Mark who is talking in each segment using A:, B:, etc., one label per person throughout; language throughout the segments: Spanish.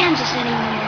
A: Kansas anymore.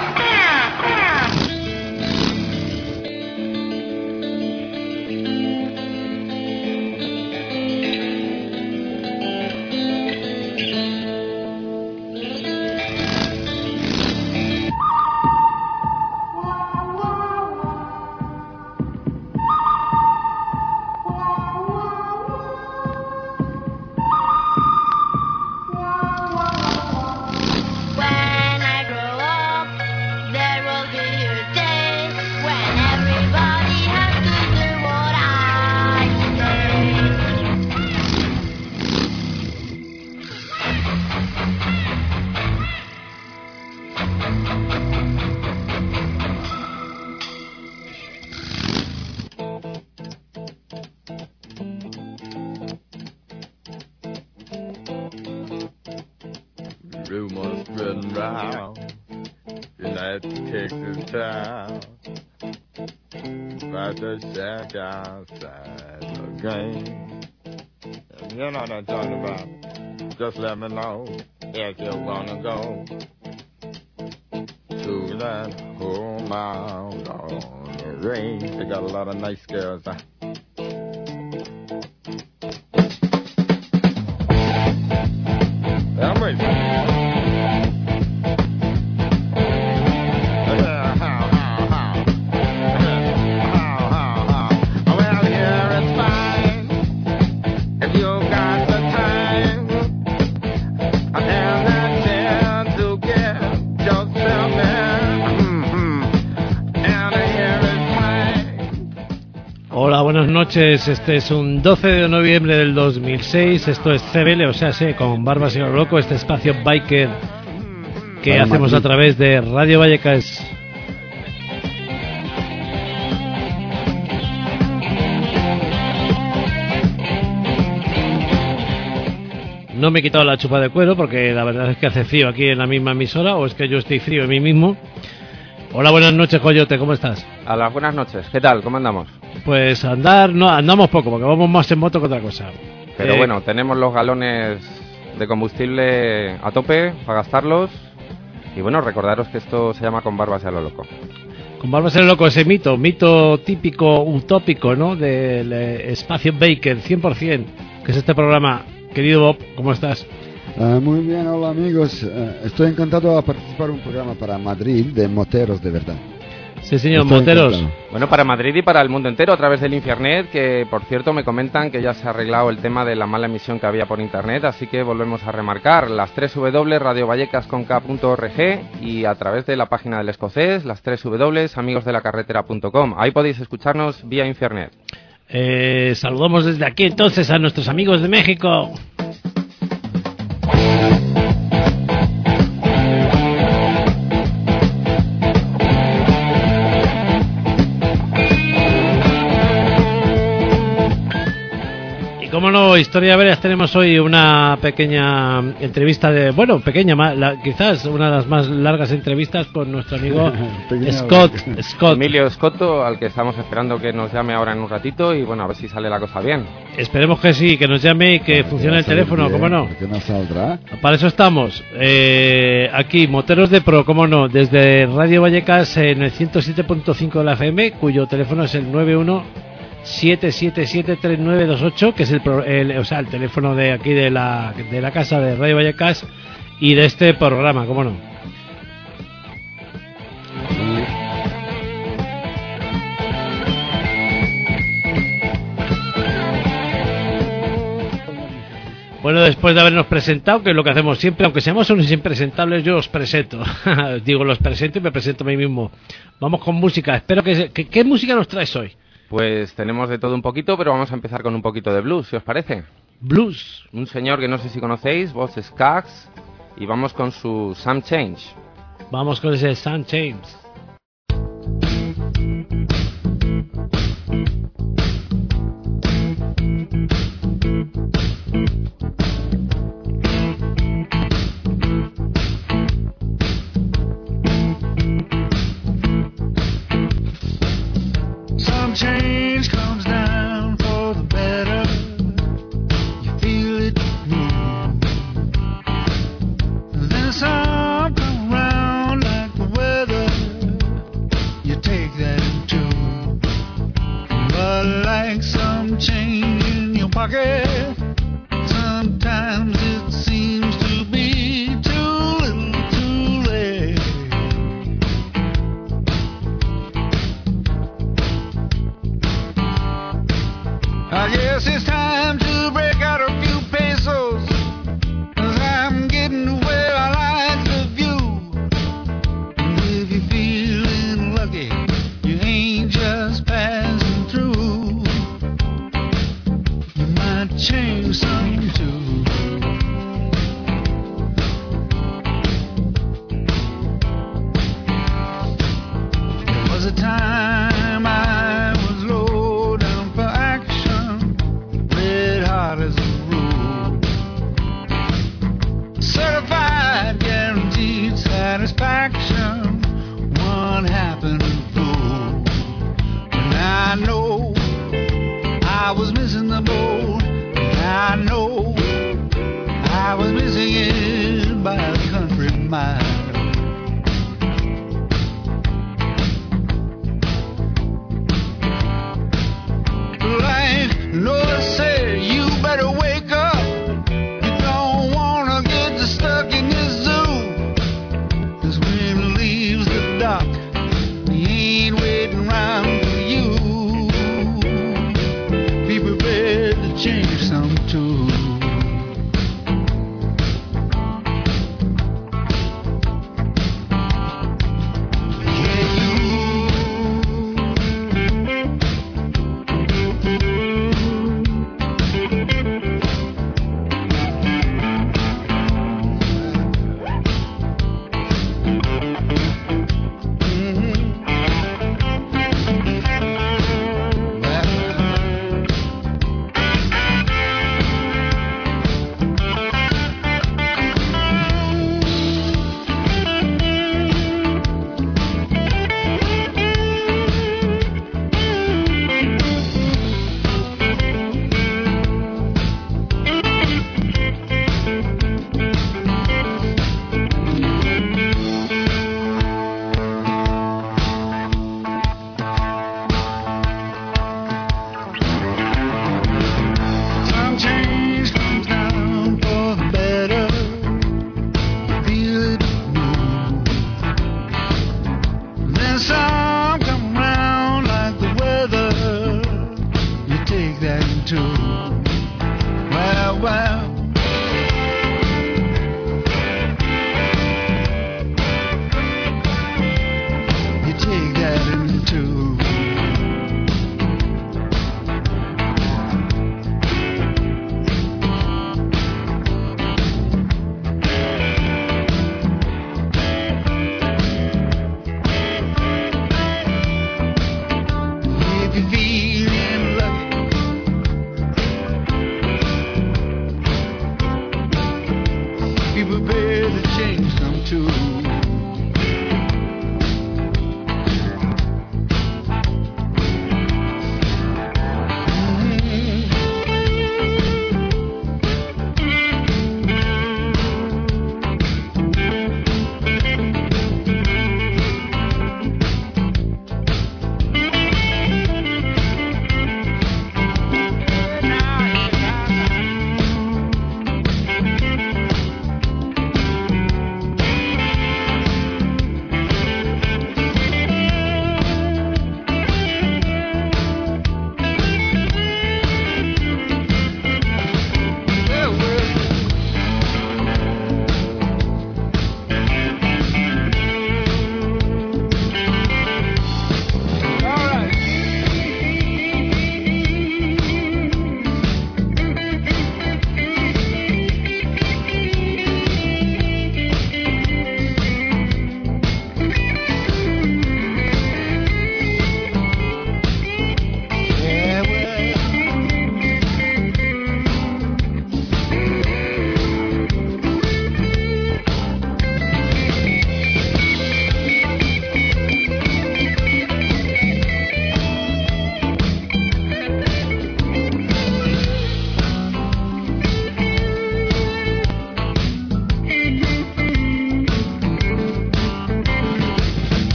B: Rumors spreading round in that Texas town about the shack outside the game. You know what I'm talking about. Just let me know if you wanna go to that home out on the range. They got a lot of nice girls. I'm waiting.
C: Hola, buenas noches. Este es un 12 de noviembre del 2006. Esto es CBL, o sea, con Barbas y lo Loco, este espacio biker que hacemos a través de Radio Vallecas. No me he quitado la chupa de cuero porque la verdad es que hace frío aquí en la misma emisora, o es que yo estoy frío en mí mismo. Hola, buenas noches, Coyote, ¿cómo estás?
D: Hola, buenas noches, ¿qué tal? ¿Cómo andamos?
C: Pues andamos poco, porque vamos más en moto que otra cosa.
D: Pero bueno, tenemos los galones de combustible a tope para gastarlos. Y bueno, recordaros que esto se llama Con Barbas y a lo Loco.
C: Con Barbas y a lo Loco, ese mito típico, utópico, ¿no? Del espacio Baker, 100%, que es este programa. Querido Bob, ¿cómo estás?
E: Muy bien, hola amigos. Estoy encantado de participar en un programa para Madrid de moteros de verdad.
C: Sí, señor, moteros.
D: Bueno, para Madrid y para el mundo entero a través del Infiernet, que por cierto me comentan que ya se ha arreglado el tema de la mala emisión que había por internet, así que volvemos a remarcar las 3 radiovallecas.org y a través de la página del Escocés, las 3 amigosdelacarretera.com. Ahí podéis escucharnos vía Infiernet.
C: Saludamos desde aquí entonces a nuestros amigos de México. Como no, Historia Veras, tenemos hoy una pequeña entrevista quizás una de las más largas entrevistas con nuestro amigo Scott.
D: Emilio Scotto, al que estamos esperando que nos llame ahora en un ratito y bueno, a ver si sale la cosa bien.
C: Esperemos que sí, que nos llame y que funcione el teléfono, ¿cómo no?
E: Que no saldrá.
C: Para eso estamos. Aquí, Moteros de Pro, ¿cómo no? Desde Radio Vallecas en el 107.5 de la FM, cuyo teléfono es el 917773928, que es el teléfono de aquí de la casa de Radio Vallecas y de este programa, ¿cómo no? Bueno, después de habernos presentado, que es lo que hacemos siempre, aunque seamos unos impresentables, yo os presento. Los presento y me presento a mí mismo. Vamos con música. Espero que ¿qué música nos traes hoy?
D: Pues tenemos de todo un poquito, pero vamos a empezar con un poquito de blues, si os parece.
C: Blues.
D: Un señor que no sé si conocéis, Boz Scaggs, y vamos con su Some Change.
C: Vamos con ese Some Change.
F: Change comes down for the better. You feel it move. Then some come round. lucky. Sometimes it seems to be too little too late. I guess it's time to break out a few pesos, 'cause I'm getting to where I like the view. And if you're feeling lucky, you ain't just passing through. You might change some too. There was a time I was low down for action, red hot as a rule. Certified, guaranteed satisfaction, one happened fool. And I know I was missing the boat, and I know I was missing it by a country mile. Like Noah said, you better wake up. You don't wanna get stuck in this zoo. 'Cause when it leaves the dock, he ain't waiting around for you. Be prepared to change some too.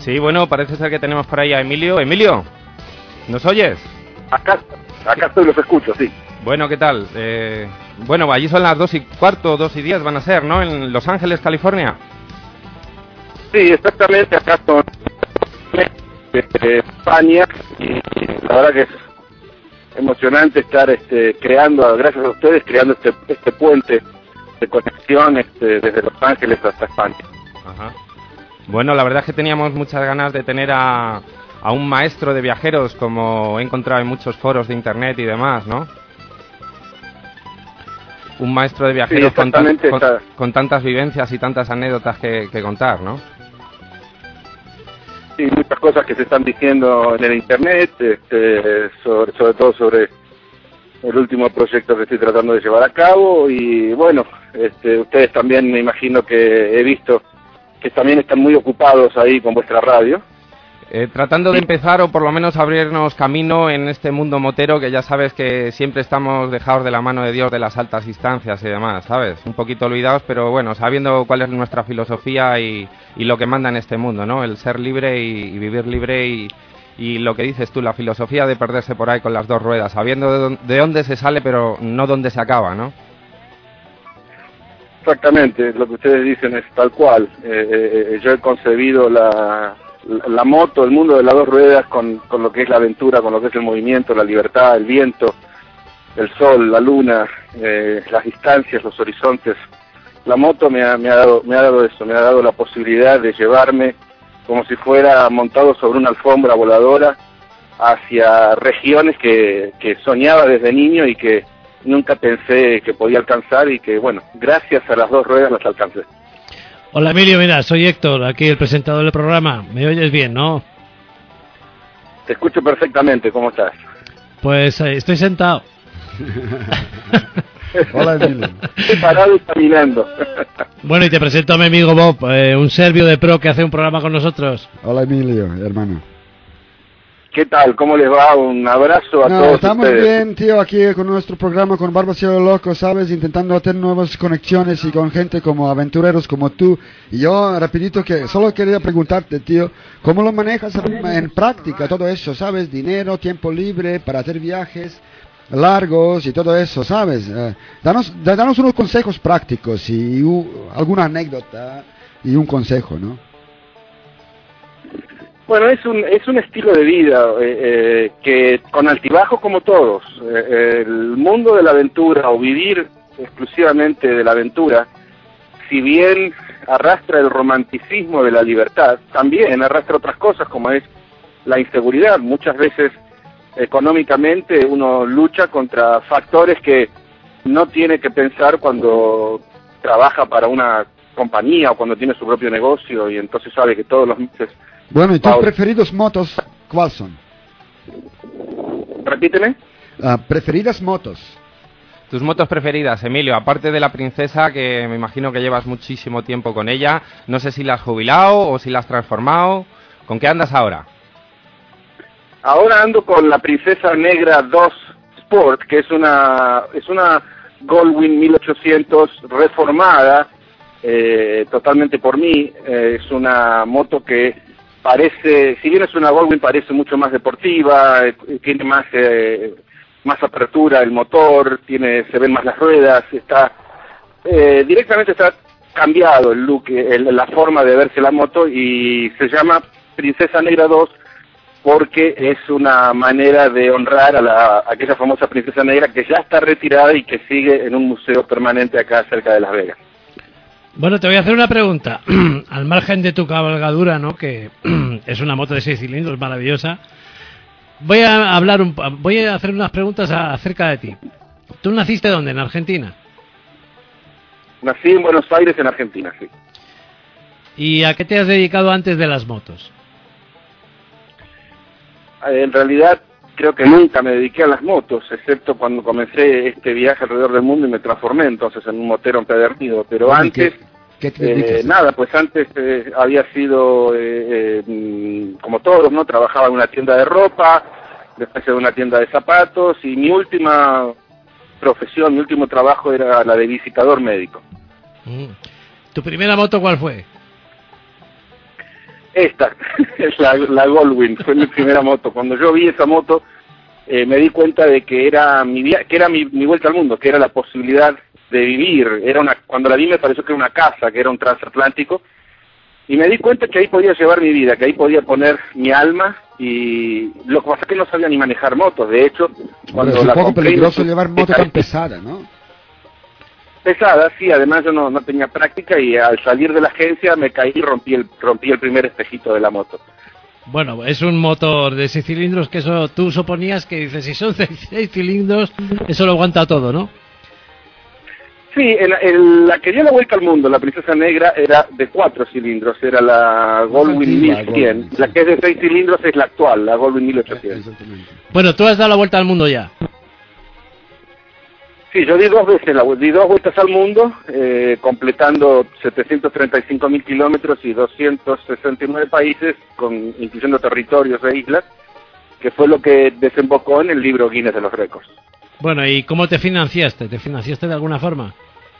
D: Sí, bueno, parece ser que tenemos por ahí a Emilio. Emilio, ¿nos oyes?
A: Acá estoy, los escucho, sí.
D: Bueno, ¿qué tal? Bueno, allí son las 2:15, 2:10 van a ser, ¿no? En Los Ángeles, California.
A: Sí, exactamente, acá son España, y la verdad que es emocionante estar creando, gracias a ustedes, creando este puente de conexión desde Los Ángeles hasta España.
D: Ajá. Bueno, la verdad es que teníamos muchas ganas de tener a un maestro de viajeros, como he encontrado en muchos foros de internet y demás, ¿no? Un maestro de viajeros
A: sí,
D: con tantas vivencias y tantas anécdotas que contar, ¿no?
A: Sí, muchas cosas que se están diciendo en el internet, sobre todo sobre el último proyecto que estoy tratando de llevar a cabo, y bueno, ustedes también me imagino que he visto que también están muy ocupados ahí con vuestra radio.
D: Tratando de empezar, o por lo menos abrirnos camino en este mundo motero, que ya sabes que siempre estamos dejados de la mano de Dios, de las altas instancias y demás, ¿sabes? Un poquito olvidados, pero bueno, sabiendo cuál es nuestra filosofía y lo que manda en este mundo, ¿no? El ser libre y vivir libre y lo que dices tú, la filosofía de perderse por ahí con las dos ruedas, sabiendo de dónde se sale, pero no dónde se acaba, ¿no?
A: Exactamente, lo que ustedes dicen es tal cual. Yo he concebido la moto, el mundo de las dos ruedas, con lo que es la aventura, con lo que es el movimiento, la libertad, el viento, el sol, la luna, las distancias, los horizontes. La moto me ha dado eso, me ha dado la posibilidad de llevarme como si fuera montado sobre una alfombra voladora hacia regiones que soñaba desde niño y que nunca pensé que podía alcanzar, y que, bueno, gracias a las dos ruedas las alcancé.
C: Hola Emilio, mira, soy Héctor, aquí el presentador del programa. ¿Me oyes bien, no?
A: Te escucho perfectamente, ¿cómo estás?
C: Pues estoy sentado.
E: Hola, Emilio.
A: Estoy parado y caminando.
C: Bueno, y te presento a mi amigo Bob, un serbio de pro que hace un programa con nosotros.
E: Hola, Emilio, hermano.
A: ¿Qué tal? ¿Cómo les va? Un abrazo a todos
E: estamos
A: ustedes.
E: bien, tío, aquí con nuestro programa con Barba Cielo Loco, ¿sabes? Intentando hacer nuevas conexiones y con gente como aventureros como tú. Y yo, rapidito, que solo quería preguntarte, tío, ¿cómo lo manejas en práctica todo eso, ¿sabes? Dinero, tiempo libre para hacer viajes largos y todo eso, ¿sabes? Danos unos consejos prácticos y alguna anécdota y un consejo, ¿no?
A: Bueno, es un estilo de vida que con altibajos como todos. El mundo de la aventura, o vivir exclusivamente de la aventura, si bien arrastra el romanticismo de la libertad, también arrastra otras cosas como es la inseguridad. Muchas veces económicamente uno lucha contra factores que no tiene que pensar cuando trabaja para una compañía o cuando tiene su propio negocio, y entonces sabe que todos los meses...
E: Bueno, ¿y tus preferidos motos cuáles son?
A: Repíteme.
E: Preferidas motos.
D: Tus motos preferidas, Emilio, aparte de la Princesa, que me imagino que llevas muchísimo tiempo con ella, no sé si la has jubilado o si la has transformado. ¿Con qué andas ahora?
A: Ahora ando con la Princesa Negra 2 Sport, que es una Goldwing 1800 reformada totalmente por mí. Es una moto que parece, si bien es una Goldwing, parece mucho más deportiva, tiene más apertura el motor, se ven más las ruedas, directamente está cambiado el look, la forma de verse la moto, y se llama Princesa Negra 2 porque es una manera de honrar a aquella famosa Princesa Negra que ya está retirada y que sigue en un museo permanente acá cerca de Las Vegas.
C: Bueno, te voy a hacer una pregunta. Al margen de tu cabalgadura, ¿no? Que es una moto de 6 cilindros maravillosa. Voy a hacer unas preguntas acerca de ti. ¿Tú naciste dónde? ¿En Argentina?
A: Nací en Buenos Aires, en Argentina, sí.
C: ¿Y a qué te has dedicado antes de las motos?
A: En realidad, creo que nunca me dediqué a las motos, excepto cuando comencé este viaje alrededor del mundo y me transformé entonces en un motero empedernido. Pero bueno, antes,
E: ¿qué te dedicas?
A: nada, pues antes había sido, como todos, ¿no? Trabajaba en una tienda de ropa, después en una tienda de zapatos, y mi última profesión, mi último trabajo era la de visitador médico.
C: ¿Tu primera moto cuál fue?
A: Esta, es la Goldwing, fue mi primera moto. Cuando yo vi esa moto, me di cuenta de que era mi vuelta al mundo, que era la posibilidad de vivir. Cuando la vi me pareció que era una casa, que era un transatlántico, y me di cuenta que ahí podía llevar mi vida, que ahí podía poner mi alma, y lo que pasa es que no sabía ni manejar motos. De hecho, cuando
E: Pero es un
A: la
E: poco
A: compré,
E: peligroso llevar moto tan pesada, ¿no?
A: Pesada, sí, además yo no tenía práctica, y al salir de la agencia me caí y rompí el primer espejito de la moto.
C: Bueno, es un motor de 6 cilindros, que eso tú suponías que dices, si son 6 cilindros, eso lo aguanta todo, ¿no?
A: Sí, la que dio la vuelta al mundo, la Princesa Negra, era de 4 cilindros, era la Goldwing 1100. La que es de 6 cilindros es la actual, la Goldwing 1800.
E: Exactamente.
C: Bueno, tú has dado la vuelta al mundo ya.
A: Sí, yo di 2 veces, di 2 vueltas al mundo, completando 735.000 kilómetros y 269 países, incluyendo territorios e islas, que fue lo que desembocó en el libro Guinness de los récords.
C: Bueno, ¿y cómo te financiaste? ¿Te financiaste de alguna forma?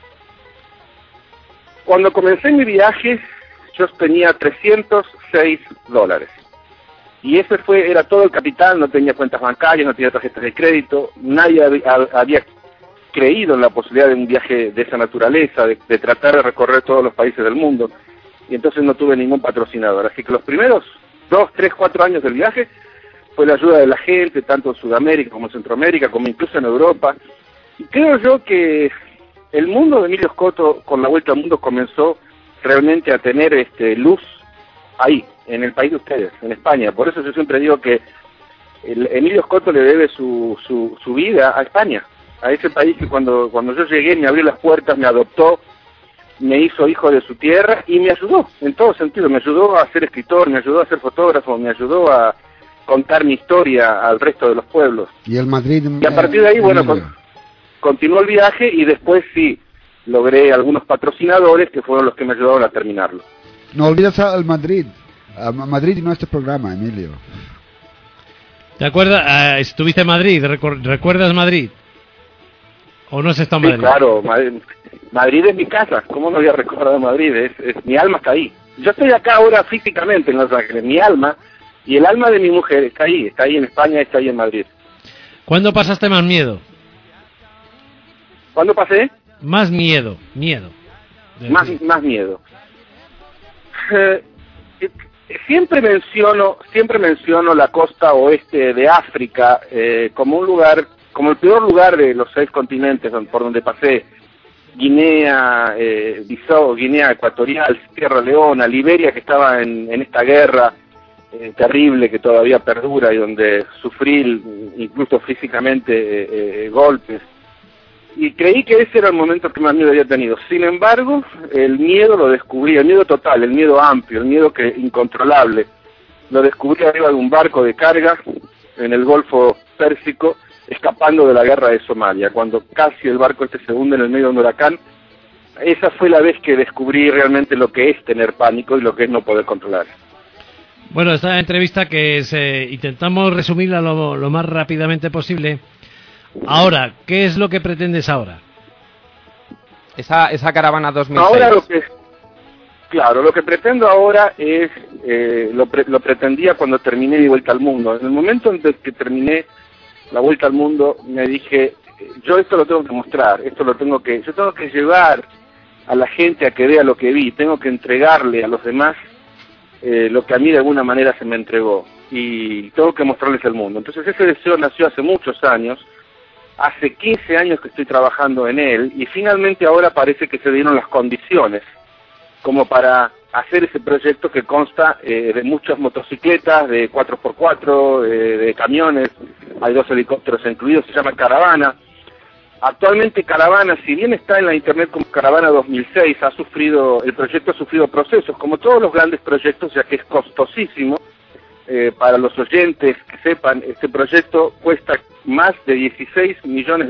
A: Cuando comencé mi viaje, yo tenía $306. Y ese era todo el capital, no tenía cuentas bancarias, no tenía tarjetas de crédito, nadie había creído en la posibilidad de un viaje de esa naturaleza, de tratar de recorrer todos los países del mundo, y entonces no tuve ningún patrocinador. Así que los primeros 2, 3, 4 años del viaje fue la ayuda de la gente, tanto en Sudamérica como en Centroamérica, como incluso en Europa. Y creo yo que el mundo de Emilio Scotto, con la vuelta al mundo, comenzó realmente a tener luz ahí, en el país de ustedes, en España. Por eso yo siempre digo que Emilio Scotto le debe su vida a España, a ese país que cuando yo llegué me abrió las puertas, me adoptó, me hizo hijo de su tierra y me ayudó en todo sentido. Me ayudó a ser escritor, me ayudó a ser fotógrafo, me ayudó a contar mi historia al resto de los pueblos.
E: Y el Madrid...
A: Y a partir de ahí, bueno, continuó el viaje, y después sí, logré algunos patrocinadores que fueron los que me ayudaron a terminarlo.
E: No olvides al Madrid. A Madrid y nuestro programa, Emilio.
C: ¿Te acuerdas? ¿Estuviste en Madrid? ¿Recuerdas Madrid? ¿O no has estado en
A: Sí,
C: Madrid?
A: claro, Madrid es mi casa. ¿Cómo no voy a recordar Madrid? Mi alma está ahí. Yo estoy acá ahora físicamente en Los Ángeles. Mi alma y el alma de mi mujer está ahí en España, está ahí en Madrid.
C: ¿Cuándo pasaste más miedo?
A: ¿Cuándo pasé?
C: Más miedo.
A: Más miedo. Siempre menciono la costa oeste de África como un lugar, como el peor lugar de los 6 continentes por donde pasé. Guinea, Bissau, Guinea Ecuatorial, Sierra Leona, Liberia, que estaba en esta guerra terrible que todavía perdura y donde sufrí incluso físicamente golpes. Y creí que ese era el momento que más miedo había tenido. Sin embargo, el miedo lo descubrí, el miedo total, el miedo amplio, el miedo incontrolable. Lo descubrí arriba de un barco de carga en el Golfo Pérsico, escapando de la guerra de Somalia, cuando casi el barco se hunde en el medio de un huracán. Esa fue la vez que descubrí realmente lo que es tener pánico y lo que es no poder controlar.
C: Bueno, esta entrevista que intentamos resumirla lo más rápidamente posible. Ahora, ¿qué es lo que pretendes ahora?
D: Esa caravana 2006.
A: Ahora lo que pretendo ahora es, lo pretendía cuando terminé mi vuelta al mundo. En el momento en que terminé la vuelta al mundo, me dije, yo esto lo tengo que mostrar, yo tengo que llevar a la gente a que vea lo que vi, tengo que entregarle a los demás lo que a mí de alguna manera se me entregó, y tengo que mostrarles el mundo. Entonces ese deseo nació hace muchos años. Hace 15 años que estoy trabajando en él, y finalmente ahora parece que se dieron las condiciones como para hacer ese proyecto, que consta de muchas motocicletas, de 4x4, de camiones, hay 2 helicópteros incluidos, se llama Caravana. Actualmente Caravana, si bien está en la internet como Caravana 2006, el proyecto ha sufrido procesos, como todos los grandes proyectos, ya que es costosísimo. Para los oyentes que sepan, este proyecto cuesta más de $16 millones,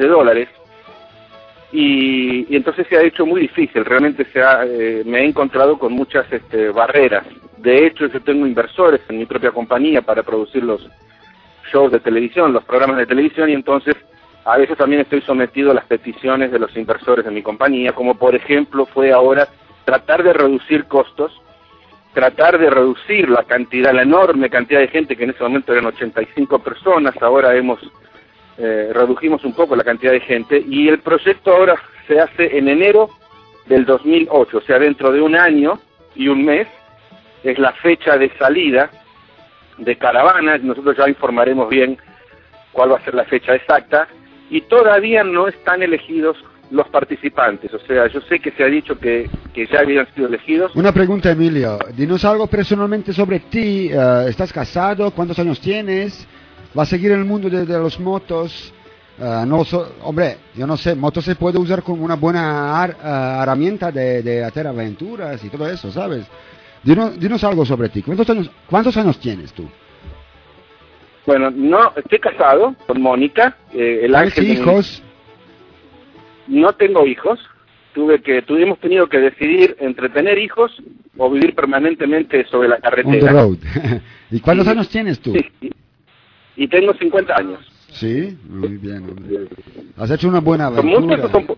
A: y entonces se ha hecho muy difícil. Realmente me he encontrado con muchas barreras. De hecho, yo tengo inversores en mi propia compañía para producir los shows de televisión, los programas de televisión, y entonces a veces también estoy sometido a las peticiones de los inversores de mi compañía, como por ejemplo fue ahora tratar de reducir costos tratar de reducir la enorme cantidad de gente, que en ese momento eran 85 personas, ahora redujimos un poco la cantidad de gente, y el proyecto ahora se hace en enero del 2008, o sea, dentro de un año y un mes, es la fecha de salida de Caravana. Nosotros ya informaremos bien cuál va a ser la fecha exacta, y todavía no están elegidos los participantes, o sea, yo sé que se ha dicho que ya habían sido elegidos.
E: Una pregunta, Emilio, dinos algo personalmente sobre ti. ¿Estás casado? ¿Cuántos años tienes? ¿Vas a seguir el mundo de los motos? Hombre, yo no sé, moto se puede usar como una buena herramienta de hacer aventuras y todo eso, ¿sabes? Dinos algo sobre ti. ¿Cuántos años tienes tú?
A: Bueno, no, estoy casado con Mónica. El ángel.
E: ¿Tienes hijos?
A: No tengo hijos. Tuvimos tenido que decidir entre tener hijos o vivir permanentemente sobre la carretera.
E: On the road. ¿Y cuántos años tienes tú?
A: Sí, y tengo 50 años.
E: Sí, muy bien, hombre. Has hecho una buena
A: ¿Son
E: aventura.
A: muchos o son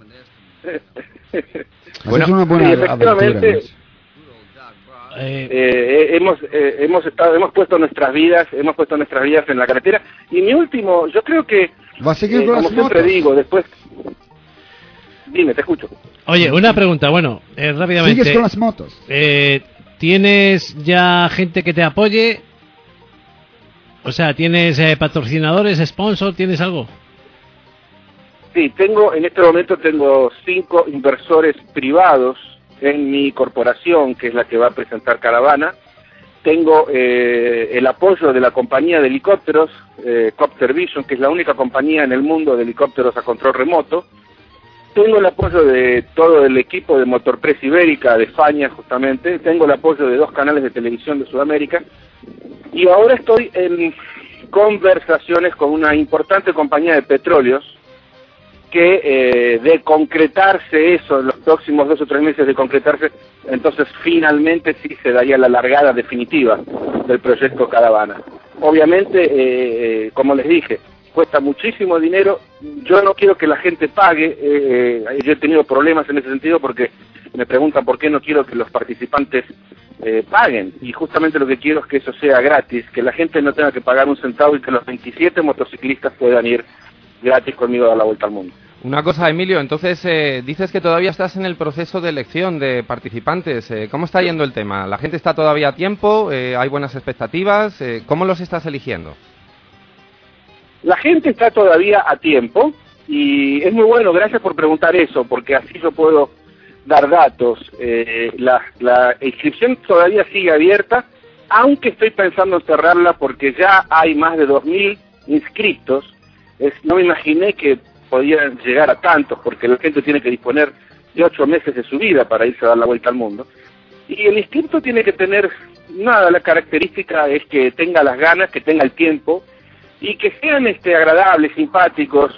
E: Has hecho una buena
A: efectivamente,
E: aventura.
A: hemos puesto nuestras vidas en la carretera. Y mi último, yo creo que
E: ¿Va a seguir con
A: como
E: las
A: siempre
E: motos?
A: digo, después. Dime, te escucho.
C: Oye, una pregunta, bueno, rápidamente.
E: ¿Sigues con las motos?
C: ¿Tienes ya gente que te apoye? O sea, ¿tienes patrocinadores, sponsor, tienes algo?
A: Sí, en este momento tengo 5 inversores privados en mi corporación, que es la que va a presentar Caravana. Tengo el apoyo de la compañía de helicópteros, Copter Vision, que es la única compañía en el mundo de helicópteros a control remoto. Tengo el apoyo de todo el equipo de Motorpress Ibérica, de España justamente. Tengo el apoyo de 2 canales de televisión de Sudamérica. Y ahora estoy en conversaciones con una importante compañía de petróleos que de concretarse eso, en los próximos 2 o 3 meses de concretarse, entonces finalmente sí se daría la largada definitiva del proyecto Caravana. Obviamente, como les dije, cuesta muchísimo dinero. Yo no quiero que la gente pague. Yo he tenido problemas en ese sentido porque me preguntan por qué no quiero que los participantes paguen, y justamente lo que quiero es que eso sea gratis, que la gente no tenga que pagar un centavo y que los 27 motociclistas puedan ir gratis conmigo a dar la vuelta al mundo.
D: Una cosa, Emilio, entonces dices que todavía estás en el proceso de elección de participantes. ¿Cómo está yendo el tema? ¿La gente está todavía a tiempo? ¿Hay buenas expectativas? ¿Cómo los estás eligiendo?
A: La gente está todavía a tiempo, y es muy bueno, gracias por preguntar eso, porque así yo puedo dar datos. La inscripción todavía sigue abierta, aunque estoy pensando en cerrarla porque ya hay más de 2.000 inscritos. No me imaginé que podían llegar a tantos, porque la gente tiene que disponer de 8 meses de su vida para irse a dar la vuelta al mundo. Y el inscrito tiene que tener, la característica es que tenga las ganas, que tenga el tiempo, y que sean agradables, simpáticos.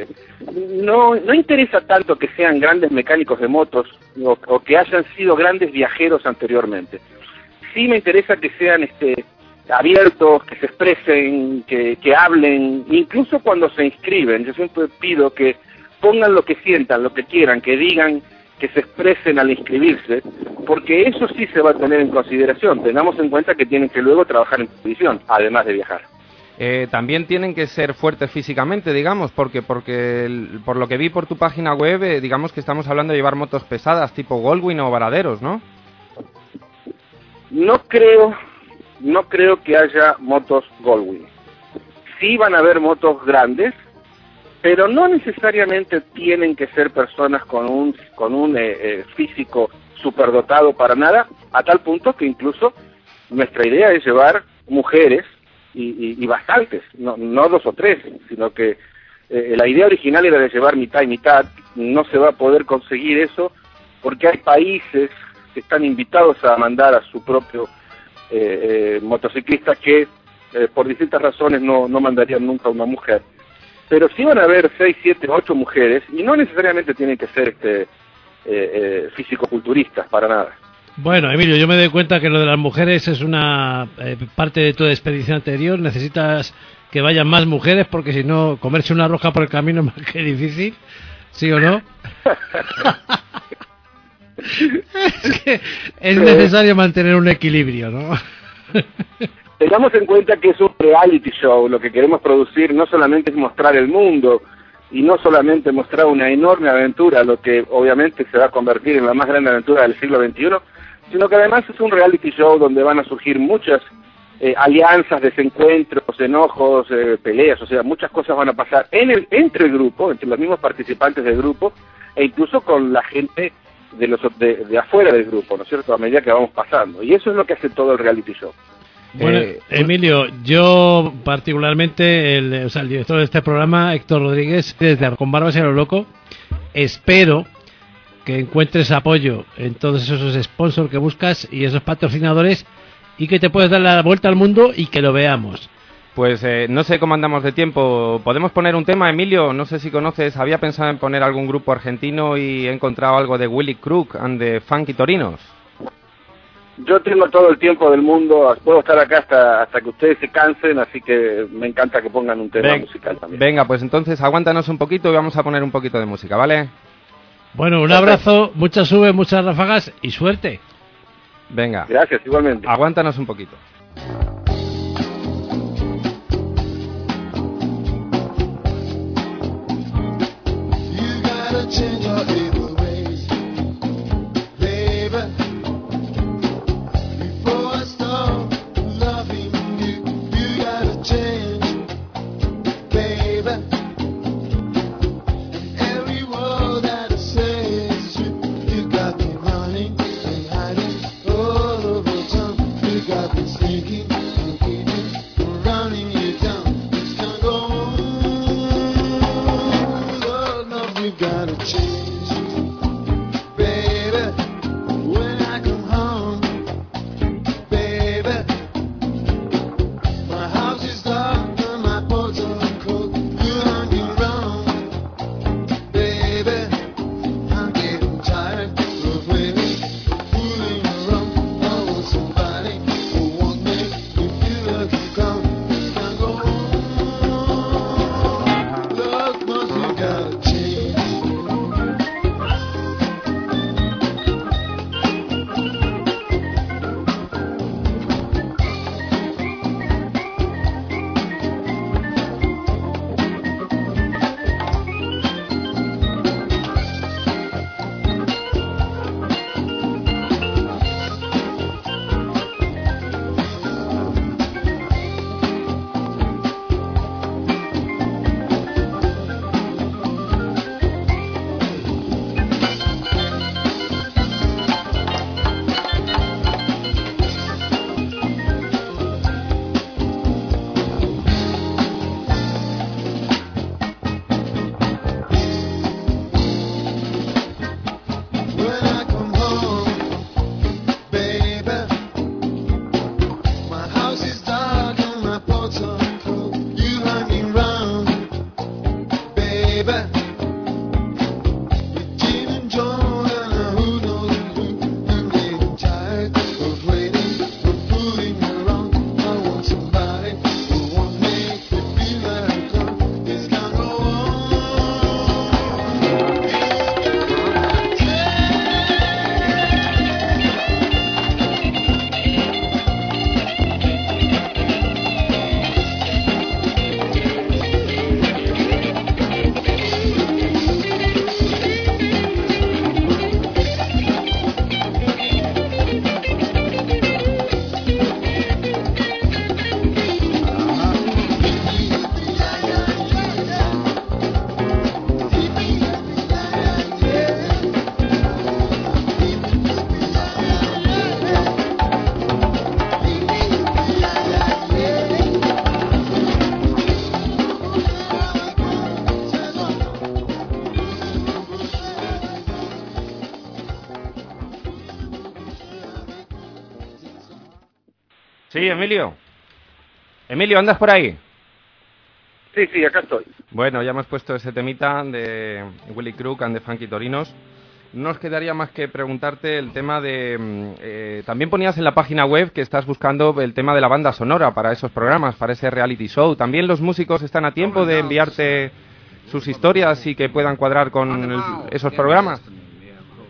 A: No interesa tanto que sean grandes mecánicos de motos o que hayan sido grandes viajeros anteriormente. Sí me interesa que sean abiertos, que se expresen, que hablen, incluso cuando se inscriben. Yo siempre pido que pongan lo que sientan, lo que quieran, que digan, que se expresen al inscribirse, porque eso sí se va a tener en consideración. Tengamos en cuenta que tienen que luego trabajar en televisión, además de viajar.
D: También tienen que ser fuertes físicamente, digamos, porque por lo que vi por tu página web, digamos que estamos hablando de llevar motos pesadas tipo Goldwing o varaderos, ¿no?
A: No creo que haya motos Goldwing. Sí van a haber motos grandes, pero no necesariamente tienen que ser personas con un físico superdotado para nada, a tal punto que incluso nuestra idea es llevar mujeres y bastantes, no 2 o 3, sino que la idea original era de llevar mitad y mitad. No se va a poder conseguir eso porque hay países que están invitados a mandar a su propio motociclista que por distintas razones no mandarían nunca a una mujer. Pero sí van a haber 6, 7, 8 mujeres, y no necesariamente tienen que ser físico-culturistas, para nada.
C: Bueno, Emilio, yo me doy cuenta que lo de las mujeres es una parte de tu expedición anterior. Necesitas que vayan más mujeres, porque si no, comerse una rosca por el camino es más que difícil, ¿sí o no? Es que es necesario mantener un equilibrio, ¿no?
A: Tengamos en cuenta que es un reality show. Lo que queremos producir no solamente es mostrar el mundo y no solamente mostrar una enorme aventura, lo que obviamente se va a convertir en la más grande aventura del siglo XXI, sino que además es un reality show donde van a surgir muchas alianzas, desencuentros, enojos, peleas, o sea, muchas cosas van a pasar entre el grupo, entre los mismos participantes del grupo, e incluso con la gente de afuera del grupo, ¿no es cierto?, a medida que vamos pasando. Y eso es lo que hace todo el reality show.
C: Bueno, Emilio, yo particularmente, el director de este programa, Héctor Rodríguez, desde Con Barbas y a lo Loco, espero que encuentres apoyo en todos esos sponsors que buscas y esos patrocinadores, y que te puedes dar la vuelta al mundo y que lo veamos.
D: Pues no sé cómo andamos de tiempo. ¿Podemos poner un tema, Emilio? No sé si conoces, había pensado en poner algún grupo argentino y he encontrado algo de Willy Crook and the Funky Torinos.
A: Yo tengo todo el tiempo del mundo, puedo estar acá hasta que ustedes se cansen, así que me encanta que pongan un tema musical también.
D: Venga, pues entonces aguántanos un poquito y vamos a poner un poquito de música, ¿vale?
C: Bueno, un abrazo, muchas subes, muchas ráfagas y suerte.
D: Venga.
A: Gracias, igualmente.
D: Aguántanos un poquito. Sí, Emilio. Emilio, ¿andas por ahí?
A: Sí, acá estoy.
D: Bueno, ya hemos puesto ese temita de Willy Crook and the Funky Torinos. No nos quedaría más que preguntarte el tema de... también ponías en la página web que estás buscando el tema de la banda sonora para esos programas, para ese reality show. ¿También los músicos están a tiempo de enviarte sus historias y que puedan cuadrar con esos programas?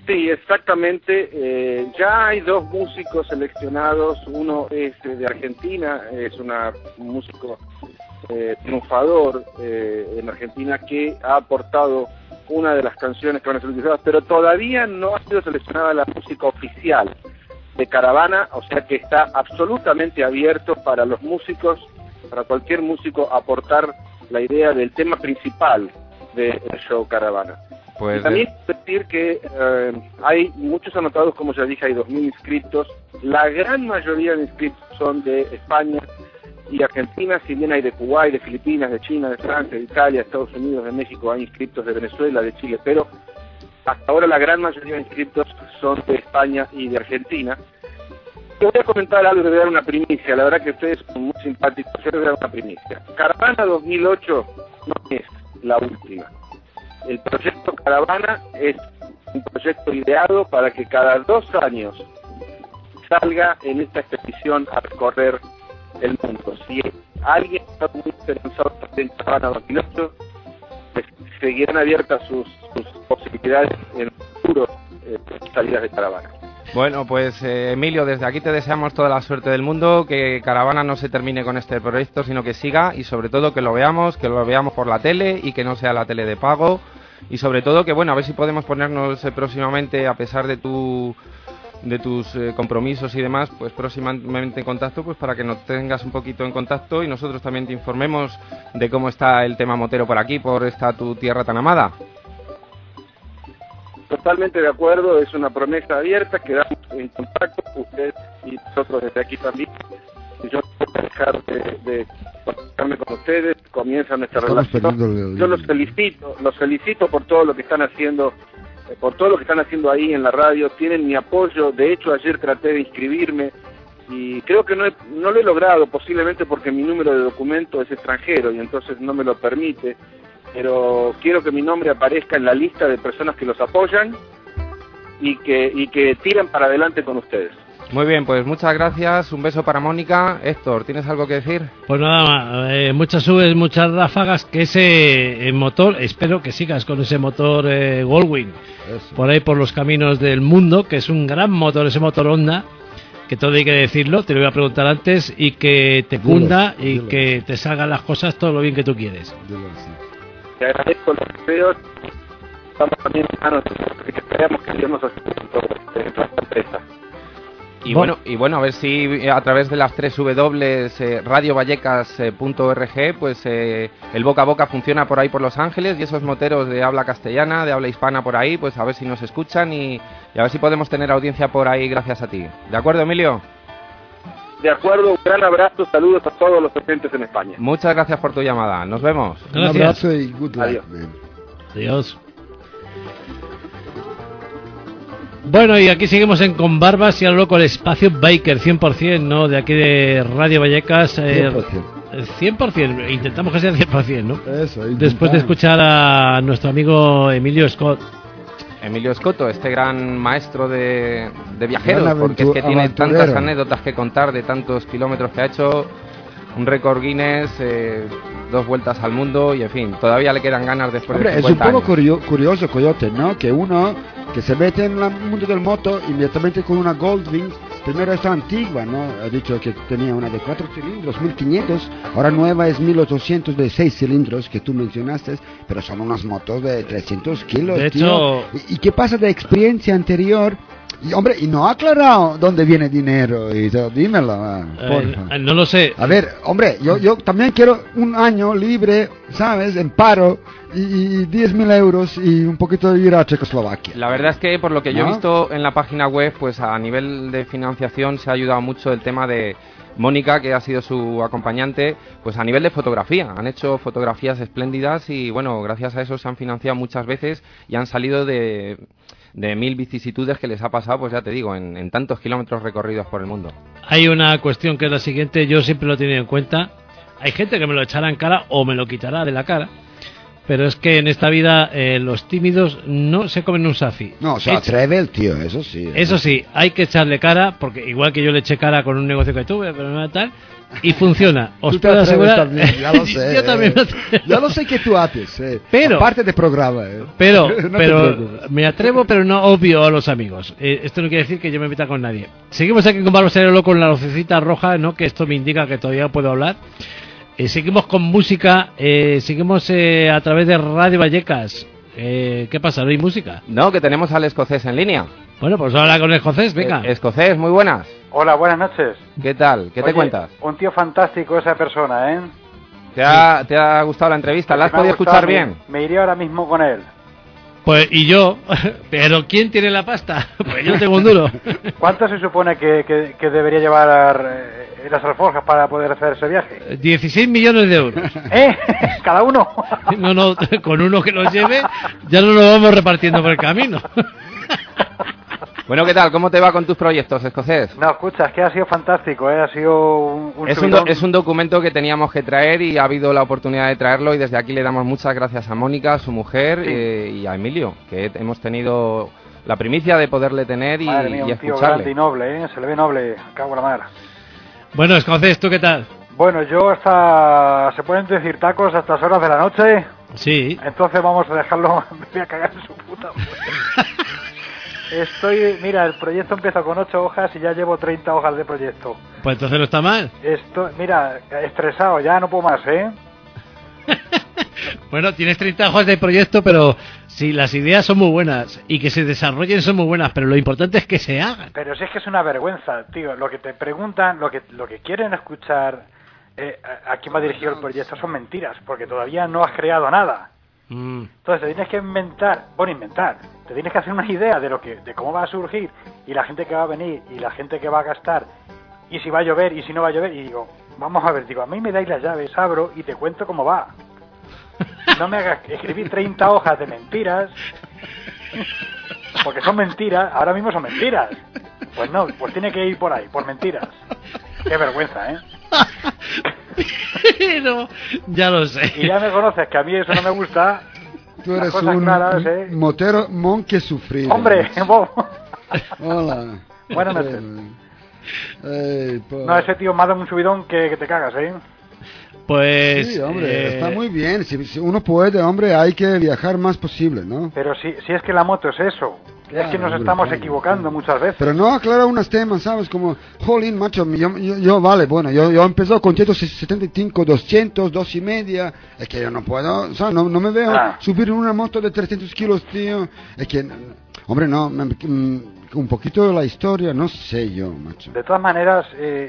A: Sí, exactamente. Ya hay 2 músicos seleccionados. Uno es de Argentina, es un músico triunfador en Argentina que ha aportado una de las canciones que van a ser utilizadas, pero todavía no ha sido seleccionada la música oficial de Caravana, o sea que está absolutamente abierto para los músicos, para cualquier músico aportar la idea del tema principal del show Caravana.
D: Pues
A: y también decir que hay muchos anotados, como ya dije, hay 2.000 inscritos. La gran mayoría de inscritos son de España y Argentina, si bien hay de Kuwait, de Filipinas, de China, de Francia, de Italia, de Estados Unidos, de México, hay inscritos de Venezuela, de Chile, pero hasta ahora la gran mayoría de inscritos son de España y de Argentina. Te voy a comentar algo, te voy a dar una primicia, la verdad que ustedes son muy simpáticos, yo les voy a dar una primicia. Caravana 2008 no es la última. El proyecto Caravana es un proyecto ideado para que cada 2 años salga en esta expedición a recorrer el mundo. Si alguien está muy interesado en Caravana 2008, pues, seguirán abiertas sus posibilidades en futuros salidas de Caravana.
D: Bueno, pues Emilio, desde aquí te deseamos toda la suerte del mundo, que Caravana no se termine con este proyecto, sino que siga, y sobre todo que lo veamos por la tele y que no sea la tele de pago, y sobre todo que, bueno, a ver si podemos ponernos próximamente, a pesar de tus compromisos y demás, pues próximamente en contacto, pues para que nos tengas un poquito en contacto y nosotros también te informemos de cómo está el tema motero por aquí, por esta tu tierra tan amada.
A: Totalmente de acuerdo, es una promesa abierta, quedamos en contacto, usted y nosotros desde aquí también. Yo no voy a dejar de contactarme con ustedes, comienza nuestra relación. Yo los felicito por todo lo que están haciendo, ahí en la radio, tienen mi apoyo. De hecho, ayer traté de inscribirme y creo que no lo he logrado, posiblemente porque mi número de documento es extranjero y entonces no me lo permite. Pero quiero que mi nombre aparezca en la lista de personas que los apoyan y que tiran para adelante con ustedes.
D: Muy bien, pues muchas gracias, un beso para Mónica. Héctor, ¿tienes algo que decir?
C: Pues nada más, muchas subes, muchas ráfagas, que ese motor, espero que sigas con ese motor Goldwing por ahí por los caminos del mundo, que es un gran motor, ese motor Honda, que todo hay que decirlo, te lo voy a preguntar antes, y que te cunda y que te salgan las cosas todo lo bien que tú quieres.
A: Te agradezco los deseos, estamos también en manos de que esperamos que Dios nos asista en toda esta empresa.
D: Y bueno, a ver si a través de las 3 W, radiovallecas.org, pues el boca a boca funciona por ahí por Los Ángeles, y esos moteros de habla castellana, de habla hispana por ahí, pues a ver si nos escuchan y a ver si podemos tener audiencia por ahí gracias a ti. ¿De acuerdo, Emilio?
A: De acuerdo, un gran abrazo, saludos a todos los presentes en España.
D: Muchas gracias por tu llamada, nos vemos.
C: Gracias.
E: Un abrazo y good luck.
A: Adiós.
C: Adiós. Bueno, y aquí seguimos en Con Barbas y a lo loco, el espacio biker 100%, ¿no? De aquí de Radio Vallecas. 100%, intentamos que sea 100%, ¿no?
E: Eso,
C: después de escuchar a nuestro amigo Emilio Scott.
D: Emilio Escoto, este gran maestro de viajeros, porque es que tiene tantas anécdotas que contar de tantos kilómetros que ha hecho, un récord Guinness, 2 vueltas al mundo y en fin, todavía le quedan ganas después de 50 años.
E: Es un poco curioso, Coyote, ¿no? Que uno que se mete en el mundo del moto inmediatamente con una Goldwing, primero esta antigua, ¿no? Ha dicho que tenía una de 4 cilindros, 1500, ahora nueva es 1800 de 6 cilindros que tú mencionaste, pero son unas motos de 300 kilos,
C: de
E: tío.
C: hecho...
E: ¿Y qué pasa de experiencia anterior? Y hombre, y no ha aclarado dónde viene dinero, y dímelo, porfa.
C: No lo sé.
E: A ver, hombre, yo también quiero un año libre, ¿sabes? En paro, y 10.000 euros y un poquito de ir a Checoslovaquia.
D: La verdad es que por lo que yo he visto en la página web, pues a nivel de financiación se ha ayudado mucho el tema de Mónica, que ha sido su acompañante, pues a nivel de fotografía. Han hecho fotografías espléndidas y bueno, gracias a eso se han financiado muchas veces y han salido de 1000 vicisitudes que les ha pasado, pues ya te digo, en tantos kilómetros recorridos por el mundo.
C: Hay una cuestión que es la siguiente, yo siempre lo he tenido en cuenta. Hay gente que me lo echará en cara o me lo quitará de la cara, pero es que en esta vida los tímidos no se comen un safi.
E: No, se atreve el tío, eso sí.
C: Eso sí, hay que echarle cara, porque igual que yo le eché cara con un negocio que tuve, pero no tal, y funciona. Os
E: Tú te
C: puedo
E: atreves
C: asegurar.
E: también, ya lo sé.
C: Yo también me atrevo.
E: Ya lo sé que tú haces,
C: Pero-
E: aparte de programa.
C: Pero,
E: No te
C: pero
E: preocupes.
C: me atrevo, pero no obvio a los amigos. Esto no quiere decir que yo me meta con nadie. Seguimos aquí con Barba Serelo con la lucecita roja, ¿no? Que esto me indica que todavía puedo hablar. Seguimos con música, seguimos a través de Radio Vallecas. ¿Qué pasa? ¿No hay música?
D: No, que tenemos al escocés en línea.
C: Bueno, pues habla con el escocés, venga.
D: Escocés, muy buenas.
G: Hola, buenas noches.
D: ¿Qué tal? ¿Qué te
G: Oye,
D: cuentas?
G: Un tío fantástico esa persona, ¿eh?
D: ¿Te ha gustado la entrevista? ¿La has
G: Me ha
D: podido
G: gustado,
D: escuchar bien?
G: Me iré ahora mismo con él.
C: Pues, y yo, pero ¿quién tiene la pasta? Pues yo tengo un duro.
G: ¿Cuánto se supone que debería llevar las alforjas para poder hacer ese viaje?
C: 16 millones de euros.
G: ¿Eh? ¿Cada uno?
C: No, con uno que los lleve, ya no lo vamos repartiendo por el camino.
D: Bueno, ¿qué tal? ¿Cómo te va con tus proyectos, escocés?
G: No, escucha, es que ha sido fantástico, ¿eh? Ha sido un
D: Es
G: subidón.
D: es un documento que teníamos que traer y ha habido la oportunidad de traerlo y desde aquí le damos muchas gracias a Mónica, a su mujer y a Emilio, que hemos tenido la primicia de poderle tener y,
G: Madre mía,
D: y
G: un tío grande y
D: escucharle.
G: noble, ¿eh? Se le ve noble, cago en la mar.
C: Bueno, escocés, ¿tú qué tal?
G: Bueno, yo hasta... ¿Se pueden decir tacos a estas horas de la noche?
C: Sí.
G: Entonces vamos a dejarlo... Me voy a cagar en su puta Mira, el proyecto empieza con 8 hojas y ya llevo 30 hojas de proyecto.
C: Pues entonces no está mal.
G: Mira, estresado, ya no puedo más, ¿eh?
C: Bueno, tienes 30 hojas de proyecto, pero si las ideas son muy buenas y que se desarrollen son muy buenas, pero lo importante es que se hagan.
G: Pero si es que es una vergüenza, tío. Lo que te preguntan, lo que quieren escuchar a quién va dirigido el proyecto son mentiras, porque todavía no has creado nada. Entonces te tienes que inventar, te tienes que hacer una idea de cómo va a surgir y la gente que va a venir y la gente que va a gastar y si va a llover y si no va a llover y digo, vamos a ver, a mí me dais las llaves, abro y te cuento cómo va. No me hagas escribir 30 hojas de mentiras porque son mentiras, ahora mismo son mentiras. Pues no, pues tiene que ir por ahí, por mentiras. Qué vergüenza, ¿eh?
C: Pero ya lo sé.
G: Y ya me conoces, que a mí eso no me gusta.
E: Tú
G: Las
E: eres
G: cosas
E: un
G: claras, ¿eh?
E: motero monque sufrido.
G: ¡Hombre! vos.
E: Hola.
G: Buenas noches.
E: Pues...
G: No, ese tío me ha dado un subidón que te cagas, ¿eh?
C: Pues...
E: Sí, hombre, está muy bien. Si uno puede, hombre, hay que viajar más posible, ¿no?
G: Pero si es que la moto es eso.
E: Claro,
G: es que nos
E: hombre,
G: estamos
E: claro,
G: equivocando
E: claro.
G: muchas veces.
E: Pero no aclara unos temas, ¿sabes? Como, jolín, macho, yo vale, bueno, yo empezó con 175, 200, 2,5. Es que yo no puedo, o sea, no me veo subir en una moto de 300 kilos, tío. Es que, hombre, no, un poquito de la historia, no sé yo, macho.
G: De todas maneras,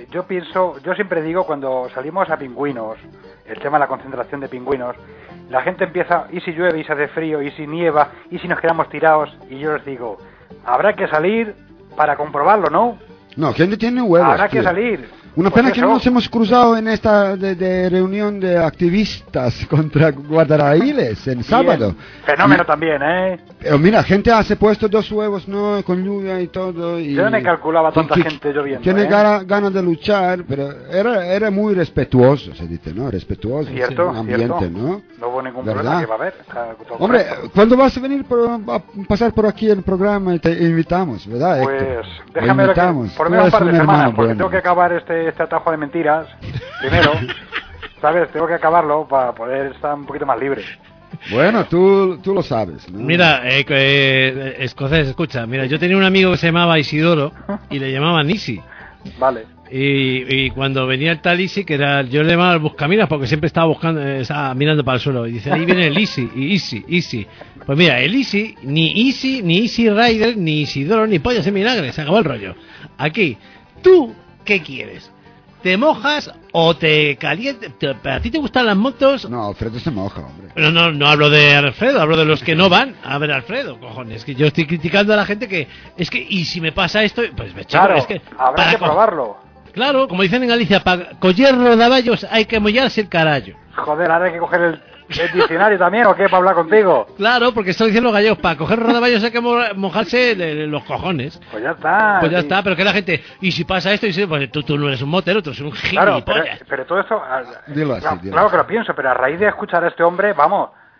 G: yo siempre digo cuando salimos a pingüinos, el tema de la concentración de pingüinos, la gente empieza, y si llueve, y se hace frío, y si nieva, y si nos quedamos tirados, y yo les digo, habrá que salir para comprobarlo, ¿no?
E: No, gente tiene huevos,
G: Habrá que
E: tío.
G: salir.
E: Una
G: Pues
E: pena que
G: eso.
E: no nos hemos cruzado en esta de reunión de activistas contra guardarraíles en sábado.
G: Fenómeno también, ¿eh?
E: Pero mira, gente se puesto 2 huevos, ¿no? Con lluvia y todo. Y
G: Yo no me calculaba tanta gente lloviendo,
E: Tiene
G: ¿eh?
E: ganas de luchar, pero era muy respetuoso, se dice, ¿no? Respetuoso.
G: Cierto,
E: un ambiente,
G: cierto.
E: ¿no?
G: No hubo ningún
E: ¿Verdad?
G: problema que va a haber. Está todo
E: Hombre,
G: correcto.
E: ¿cuándo vas a venir a pasar por aquí el programa y te invitamos, verdad,
G: Pues
E: Héctor?
G: déjame ver que
E: invitamos.
G: por lo
E: Tú
G: menos un
E: eres
G: par de
E: un
G: semanas,
E: hermano
G: porque
E: bueno.
G: tengo que acabar este atajo de mentiras primero, ¿sabes? Tengo que acabarlo para poder estar un poquito más libre.
E: Bueno, tú lo sabes, ¿no?
C: Mira, escocés, escucha, mira, yo tenía un amigo que se llamaba Isidoro y le llamaban Isi.
G: Vale.
C: Y cuando venía el tal Easy, que era, yo le llamaba el buscaminas porque siempre estaba buscando, estaba mirando para el suelo. Y dice, ahí viene el Easy, y Easy. Pues mira, el Easy, ni Easy Rider, ni Isidoro, ni pollas en vinagre, se acabó el rollo. Aquí, ¿tú qué quieres? ¿Te mojas o te calientas? ¿A ti te gustan las motos?
E: No, Alfredo se moja, hombre.
C: No hablo de Alfredo, hablo de los que no van a ver a Alfredo, cojones. Que yo estoy criticando a la gente que, es que, y si me pasa esto, pues me
G: Claro,
C: es que
G: habrá que probarlo.
C: Claro, como dicen en Galicia, para coger rodaballos hay que mollarse el carallo.
G: Joder, ahora hay que coger el diccionario también, ¿o qué? Para hablar contigo.
C: Claro, porque eso dicen los gallegos, para coger rodaballos hay que mojarse los cojones.
G: Pues ya está.
C: Pues ya
G: sí.
C: está, pero que la gente, y si pasa esto, dice, pues tú no eres un motero, tú eres un
G: Claro,
C: gilipollas.
G: pero todo eso...
E: Dilo así, dilo
G: claro
E: así.
G: que lo pienso, pero a raíz de escuchar a este hombre, vamos,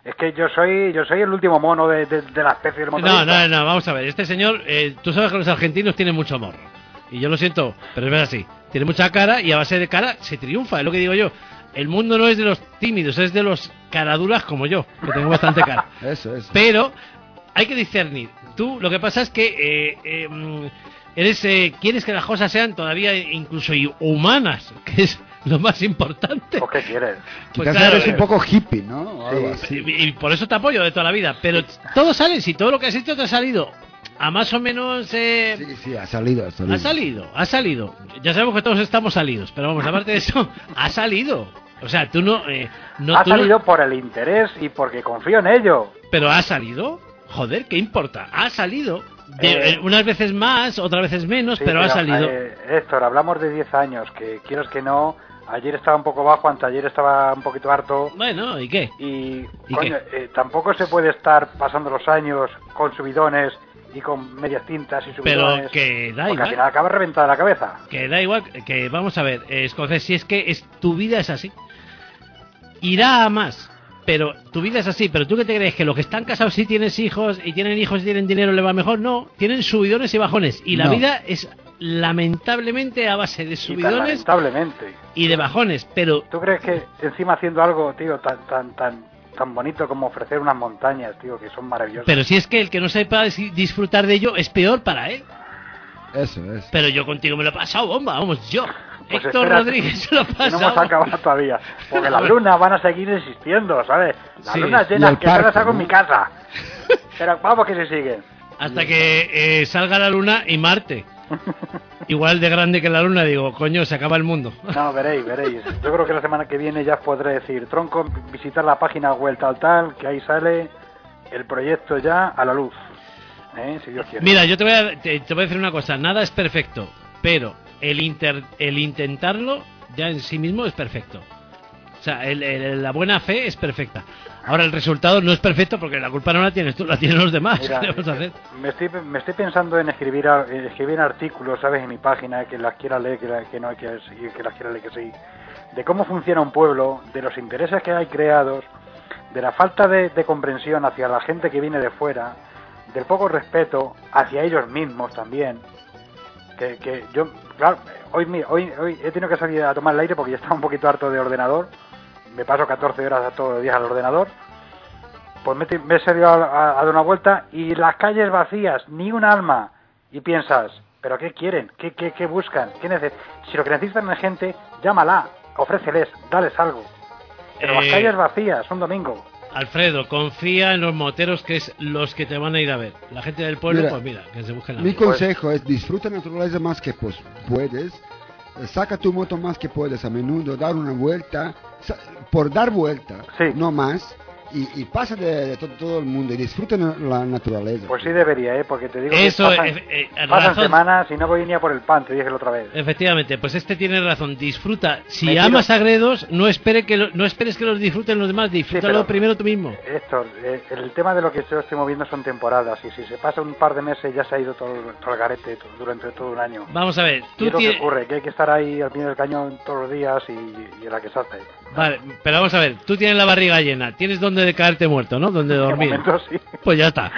G: Es que yo soy el último mono de la especie del motorista.
C: No, vamos a ver. Este señor, tú sabes que los argentinos tienen mucho morro. Y yo lo siento, pero es así. Tiene mucha cara y a base de cara se triunfa, es lo que digo yo. El mundo no es de los tímidos, es de los caraduras como yo, que tengo bastante cara.
E: Eso.
C: Pero hay que discernir. Tú, lo que pasa es que quieres que las cosas sean todavía incluso humanas, que es lo más importante.
G: ¿Por qué quieres?
C: Pues
E: quizás
C: claro,
E: eres un poco hippie, ¿no? O algo así.
C: y por eso te apoyo de toda la vida. Pero todo sale, si todo lo que has hecho te ha salido a más o menos...
E: Sí, ha salido.
C: Ha salido. Ya sabemos que todos estamos salidos, pero vamos, aparte de eso, ha salido. O sea, tú no...
G: ha salido por el interés y porque confío en ello.
C: Pero ha salido. Joder, ¿qué importa? Ha salido. Unas veces más, otras veces menos,
G: sí,
C: pero ha salido.
G: Héctor, hablamos de 10 años, que quieras que no... Ayer estaba un poco bajo, anteayer estaba un poquito harto.
C: Bueno, ¿y qué?
G: ¿Y coño, tampoco se puede estar pasando los años con subidones y con medias tintas y subidones.
C: Pero que da igual.
G: Porque al final acaba reventada la cabeza.
C: Que da igual, que vamos a ver, escocés, si es que tu vida es así. Irá a más, pero tu vida es así. Pero tú qué te crees, que los que están casados sí tienes hijos y tienen hijos y tienen dinero le va mejor. No, tienen subidones y bajones. Y la vida es lamentablemente a base de subidones y de bajones. Pero
G: ¿tú crees que encima haciendo algo, tío, tan bonito como ofrecer unas montañas, tío, que son maravillosas?
C: Pero si es que el que no sepa disfrutar de ello es peor para él.
E: Eso es.
C: Pero yo contigo me lo he pasado bomba, vamos, yo.
G: Pues
C: Héctor Rodríguez se lo ha pasado.
G: No hemos acabado todavía, porque las lunas van a seguir existiendo, ¿sabes? Las lunas llenas que ahora salgo en mi casa. Pero vamos que se siguen.
C: Hasta que salga la luna y Marte. Igual de grande que la luna, digo, coño, se acaba el mundo.
G: No, veréis. Yo creo que la semana que viene ya podré decir, tronco, visitar la página web tal, que ahí sale el proyecto ya a la luz. Si Dios quiere.
C: Mira, yo te voy a decir una cosa, nada es perfecto, pero el intentarlo ya en sí mismo es perfecto. O sea, la buena fe es perfecta. Ahora el resultado no es perfecto porque la culpa no la tienes tú, la tienen los demás.
G: Mira,
C: ¿qué vamos a hacer?
G: Me estoy pensando en escribir artículos, ¿sabes? En mi página, que las quiera leer, que no hay que las quiera leer que sí. De cómo funciona un pueblo, de los intereses que hay creados, de la falta de comprensión hacia la gente que viene de fuera, del poco respeto hacia ellos mismos también. Que yo, claro, hoy he tenido que salir a tomar el aire porque ya estaba un poquito harto de ordenador. Me paso 14 horas todos los días al ordenador. Pues me he salido a dar una vuelta y las calles vacías, ni un alma. Y piensas, ¿pero qué quieren? ¿Qué buscan? Si lo que necesitan es gente, llámala, ofréceles, dales algo. Pero las calles vacías, un domingo.
C: Alfredo, confía en los moteros, que es los que te van a ir a ver. La gente del pueblo, pues mira, que se busquen la
E: vida. Mi consejo es disfruta la naturaleza más que puedes. Saca tu moto más que puedes a menudo, dar una vuelta, por dar vuelta, no más, y pasa de todo el mundo y disfruta la naturaleza.
G: Pues sí debería, porque te digo
C: eso,
G: que pasan semanas y no voy ni a por el pan, te dije la otra vez.
C: Efectivamente, pues tiene razón, disfruta. Si amas a Gredos, no esperes que los disfruten los demás, disfrútalo primero tú mismo.
G: Héctor, el tema de lo que yo estoy moviendo son temporadas, y si se pasa un par de meses ya se ha ido todo el garete durante todo un año.
C: Vamos a ver,
G: ¿qué es lo que ocurre? Que hay que estar ahí al pie del cañón todos los días y la que se hace.
C: Vale, pero vamos a ver, tú tienes la barriga llena, tienes donde caerte muerto, ¿no? Donde dormir.
G: De momento, sí.
C: Pues ya está.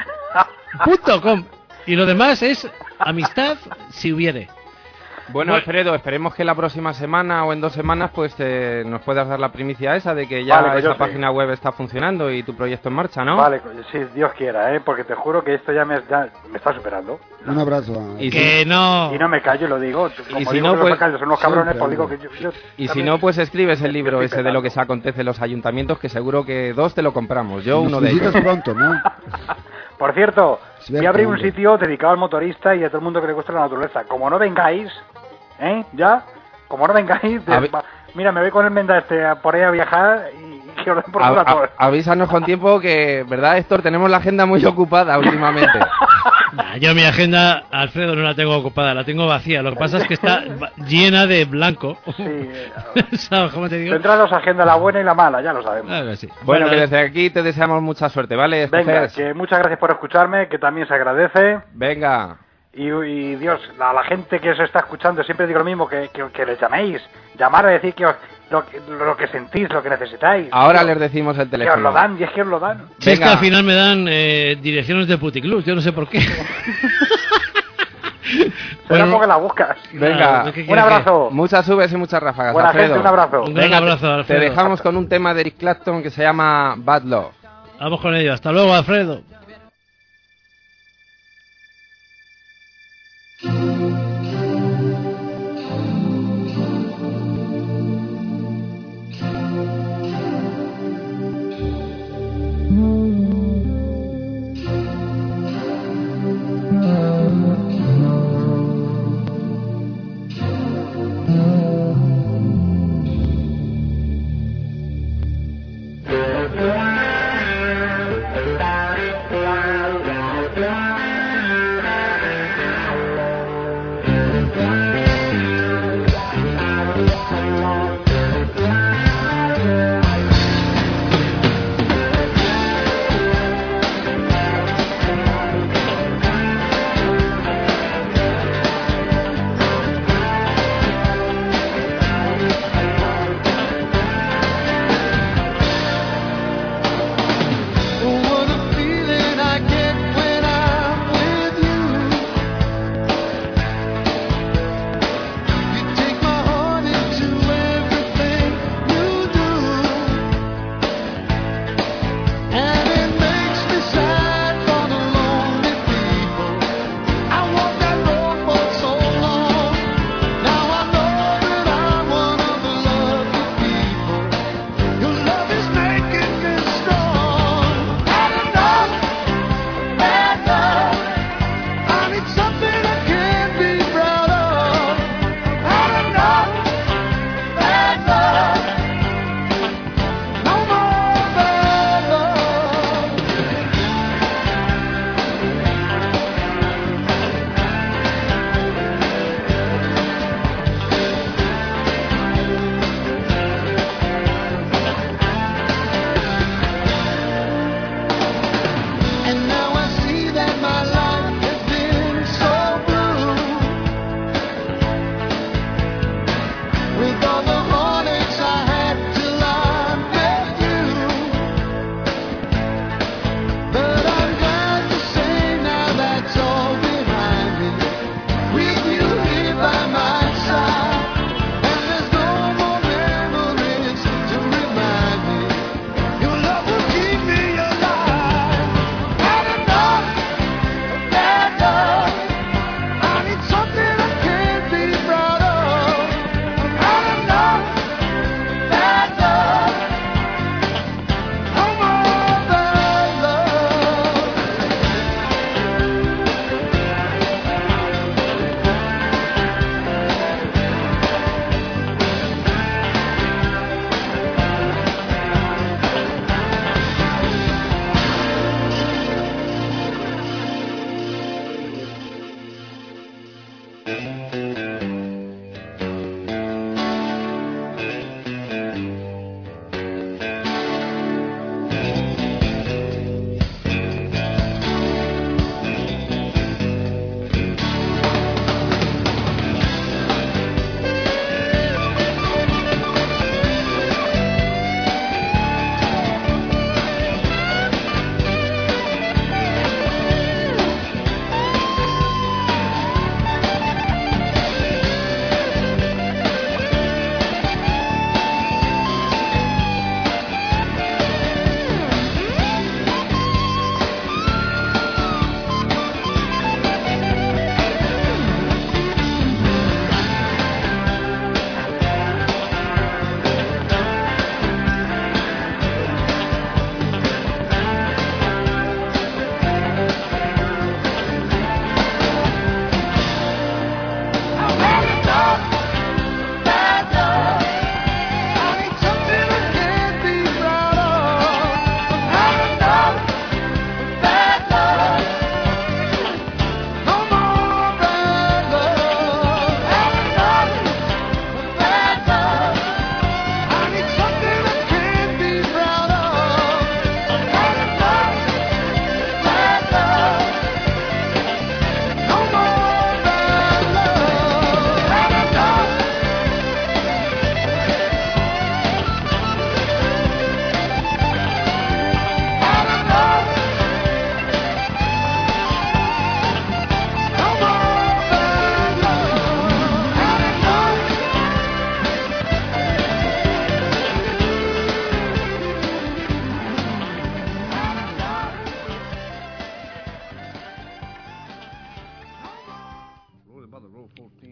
C: .com. Y lo demás es amistad si hubiere.
D: Bueno, Alfredo, esperemos que la próxima semana o en 2 semanas pues nos puedas dar la primicia esa de que ya esa página web está funcionando y tu proyecto en marcha, ¿no?
G: Vale, si Dios quiera, porque te juro que esto ya me está superando.
E: Un abrazo.
C: Y que no...
G: Y no me callo, lo digo. Como
D: y si
G: digo
D: no,
G: que
D: pues...
G: los alcaldes son unos cabrones, pues digo que yo
D: y si no, pues escribes el libro ese de lo que se acontece en los ayuntamientos, que seguro que 2 te lo compramos. Yo uno de ellos.
E: Pronto, ¿no?
G: Por cierto, voy a abrir un sitio dedicado al motorista y a todo el mundo que le gusta la naturaleza. Como no vengáis... ¿Ya? Como no vengáis, mira, me voy con el Menda por ahí a viajar y que orden por todos.
D: Avísanos con tiempo que, ¿verdad, Héctor? Tenemos la agenda muy ocupada últimamente.
C: Yo mi agenda, Alfredo, no la tengo ocupada, la tengo vacía. Lo que pasa es que está llena de blanco.
G: Sí.
C: ¿Sabes cómo te digo?
G: Tendrá 2 agendas, la buena y la mala, ya lo sabemos.
C: Sí.
D: Bueno, que desde aquí te deseamos mucha suerte, ¿vale?
G: Venga, que muchas gracias por escucharme, que también se agradece.
D: Venga.
G: Y Dios, a la gente que os está escuchando siempre digo lo mismo, que les llaméis, llamar a decir lo que sentís, lo que necesitáis.
D: Ahora les decimos el teléfono.
G: Que os lo dan, y es que os lo dan.
C: Si es que al final me dan direcciones de puticlub, yo no sé por qué.
G: Bueno, porque la buscas.
D: Venga,
G: un abrazo.
D: Muchas subes y muchas ráfagas.
G: Buena
D: Alfredo.
G: gente, un abrazo.
C: Un gran abrazo, Alfredo.
D: Te dejamos con un tema de Eric Clapton que se llama Bad Love.
C: Vamos con ello. Hasta luego, Alfredo.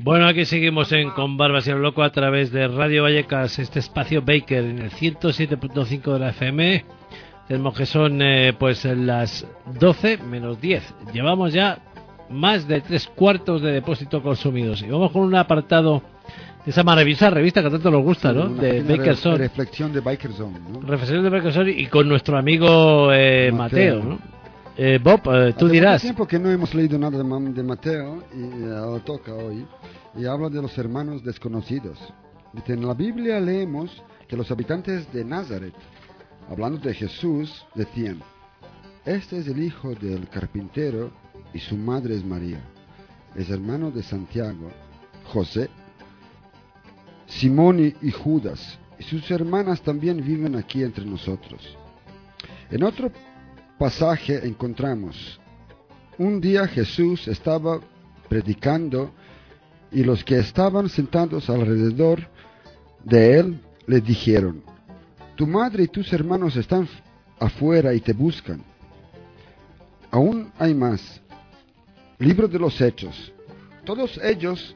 C: Bueno, aquí seguimos con Barbas y el Loco a través de Radio Vallecas, este espacio Baker en el 107.5 de la FM. Tenemos que son pues las 12 menos 10. Llevamos ya más de 3/4 de depósito consumidos. Y vamos con un apartado de esa maravillosa revista que tanto nos gusta, ¿no? De Bakerson.
E: Reflexión de Bakerson, ¿no?
C: Reflexión de Bakerson y con nuestro amigo Mateo, ¿no? Bob, tú dirás.
E: Hace tiempo que no hemos leído nada de Mateo y ahora toca hoy. Y habla de los hermanos desconocidos. Dice, en la Biblia leemos que los habitantes de Nazaret, hablando de Jesús, decían: este es el hijo del carpintero y su madre es María. Es hermano de Santiago, José, Simón y Judas. Y sus hermanas también viven aquí entre nosotros. En otro pasaje encontramos: un día Jesús estaba predicando y los que estaban sentados alrededor de él le dijeron: tu madre y tus hermanos están afuera y te buscan. Aún hay más. Libro de los Hechos. Todos ellos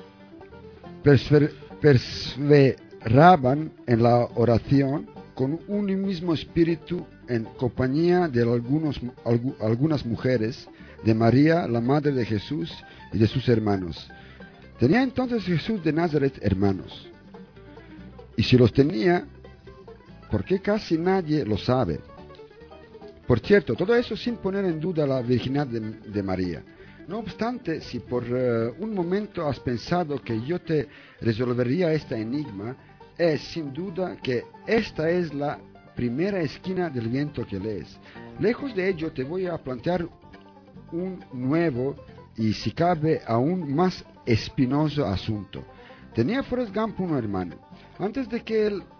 E: perseveraban en la oración con un mismo espíritu, en compañía de algunas mujeres, de María, la madre de Jesús, y de sus hermanos. ¿Tenía entonces Jesús de Nazaret hermanos? Y si los tenía, ¿por qué casi nadie lo sabe? Por cierto, todo eso sin poner en duda la virginidad de María. No obstante, si por un momento has pensado que yo te resolvería este enigma, es sin duda que esta es la primera esquina del viento que lees. Lejos de ello, te voy a plantear un nuevo y, si cabe, aún más espinoso asunto. Tenía Forrest Gump un hermano. Antes de que el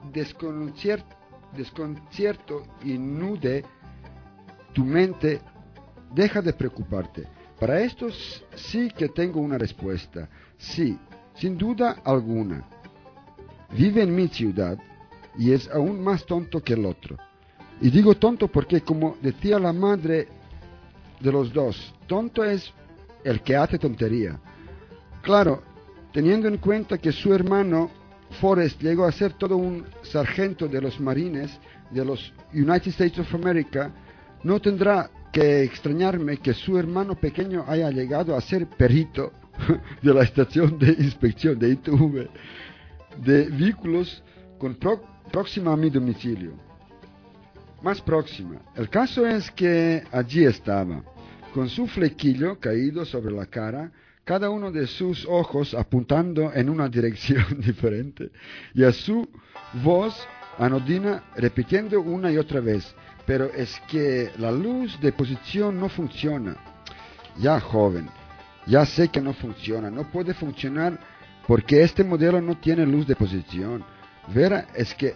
E: desconcierto inunde tu mente, deja de preocuparte. Para esto sí que tengo una respuesta. Sí, sin duda alguna. Vive en mi ciudad y es aún más tonto que el otro. Y digo tonto porque, como decía la madre de los dos, tonto es el que hace tontería. Claro, teniendo en cuenta que su hermano Forrest llegó a ser todo un sargento de los marines de los United States of America, no tendrá que extrañarme que su hermano pequeño haya llegado a ser perito de la estación de inspección de ITV de vehículos próxima a mi domicilio. Más próxima. El caso es que allí estaba, con su flequillo caído sobre la cara, cada uno de sus ojos apuntando en una dirección diferente, y a su voz anodina repitiendo una y otra vez: pero es que la luz de posición no funciona. Ya, joven, ya sé que no funciona, no puede funcionar porque este modelo no tiene luz de posición. Verá, es que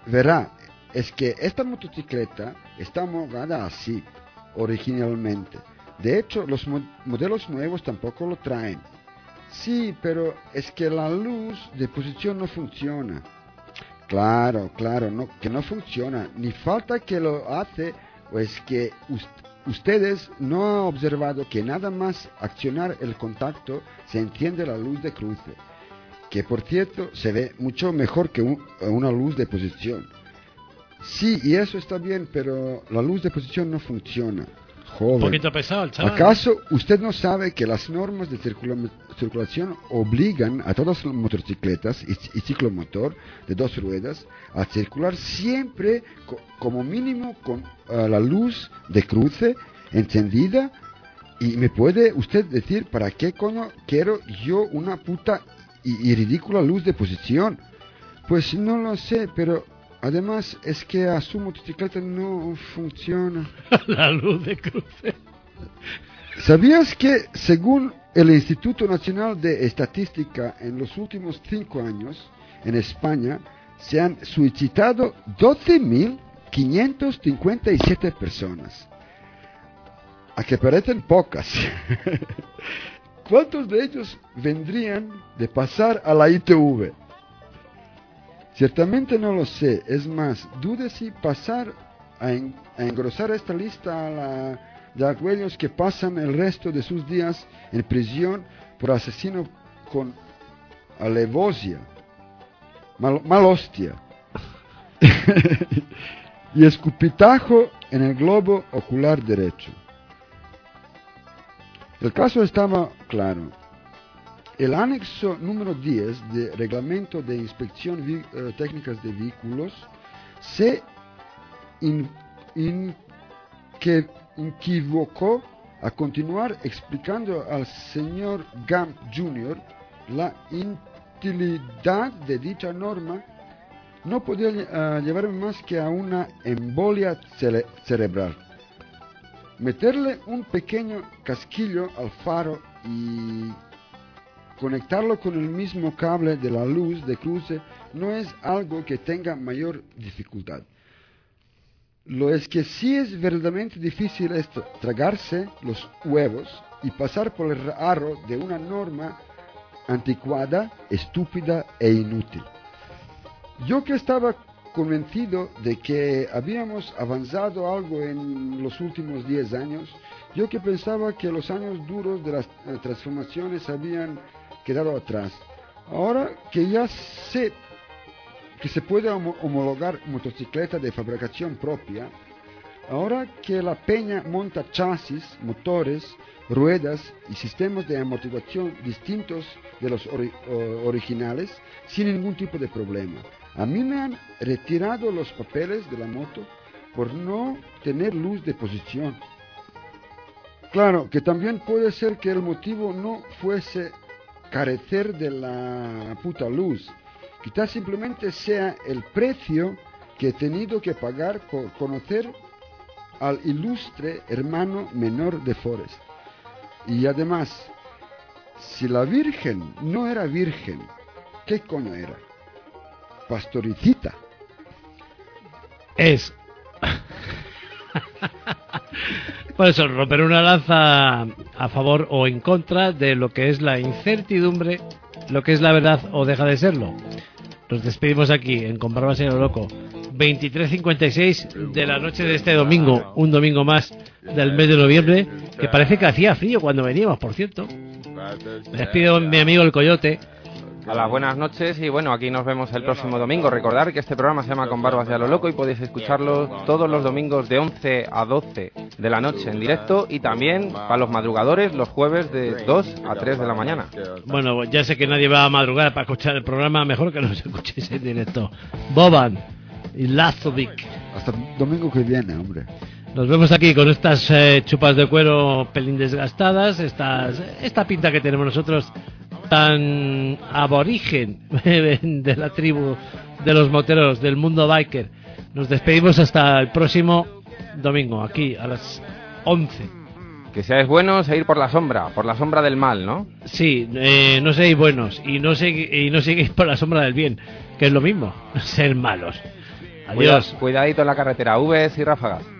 E: esta motocicleta está homologada así, originalmente. De hecho, los modelos nuevos tampoco lo traen. Sí, pero es que la luz de posición no funciona. Claro, no, que no funciona. Ni falta que lo hace, o es que ustedes no han observado que nada más accionar el contacto se enciende la luz de cruce, que por cierto se ve mucho mejor que una luz de posición. Sí, y eso está bien, pero la luz de posición no funciona. Joven,
C: un poquito pesado el chaval.
E: ¿Acaso usted no sabe que las normas de circulación obligan a todas las motocicletas y ciclomotor de 2 ruedas a circular siempre como mínimo con la luz de cruce encendida? ¿Y me puede usted decir para qué coño quiero yo una puta y ridícula luz de posición? Pues no lo sé, pero además es que a su motocicleta no funciona
C: la luz de cruce.
E: ¿Sabías que, según el Instituto Nacional de Estadística, en los últimos 5 años en España se han suicidado 12.557 personas? A que parecen pocas. ¿Cuántos de ellos vendrían de pasar a la ITV? Ciertamente no lo sé. Es más, dude si pasar a engrosar esta lista de aquellos que pasan el resto de sus días en prisión por con alevosia, malhostia y escupitajo en el globo ocular derecho. El caso estaba claro. El anexo número 10 de Reglamento de Inspección Técnicas de Vehículos se equivocó a continuar explicando al señor Gump Jr. la inutilidad de dicha norma. No podía llevarme más que a una embolia cerebral. Meterle un pequeño casquillo al faro y conectarlo con el mismo cable de la luz de cruce no es algo que tenga mayor dificultad. Lo es que sí es verdaderamente difícil esto, tragarse los huevos y pasar por el aro de una norma anticuada, estúpida e inútil. Yo que estaba convencido de que habíamos avanzado algo en los últimos 10 años, yo que pensaba que los años duros de las transformaciones habían quedado atrás, ahora que ya sé que se puede homologar motocicleta de fabricación propia, ahora que la peña monta chasis, motores, ruedas y sistemas de amortiguación distintos de los originales sin ningún tipo de problema. A mí me han retirado los papeles de la moto por no tener luz de posición. Claro, que también puede ser que el motivo no fuese carecer de la puta luz. Quizás simplemente sea el precio que he tenido que pagar por conocer al ilustre hermano menor de Forrest. Y además, si la Virgen no era virgen, ¿qué coño era? Pastoricita.
C: Es. Por eso, romper una lanza a favor o en contra de lo que es la incertidumbre, lo que es la verdad o deja de serlo. Nos despedimos aquí en Con Barbas y a lo Loco, 23:56 de la noche de este domingo, un domingo más del mes de noviembre, que parece que hacía frío cuando veníamos, por cierto. Me despido mi amigo el Coyote.
D: A las buenas noches y bueno, aquí nos vemos el próximo domingo. Recordar que este programa se llama Con Barbas y a lo Loco y podéis escucharlo todos los domingos de 11 a 12 de la noche en directo y también para los madrugadores los jueves de 2 a 3 de la mañana.
C: Bueno, ya sé que nadie va a madrugar para escuchar el programa, mejor que nos escuchéis en directo. Boban y Lazovic.
E: Hasta el domingo que viene, hombre.
C: Nos vemos aquí con estas chupas de cuero pelín desgastadas, esta pinta que tenemos nosotros tan aborigen de la tribu de los moteros del mundo biker. Nos despedimos hasta el próximo domingo, aquí a las 11.
D: Que seáis buenos e ir por la sombra del mal, ¿no?
C: Sí, no seáis buenos y no sigáis por la sombra del bien, que es lo mismo, ser malos. Adiós.
D: Cuidadito en la carretera, Vs y ráfagas.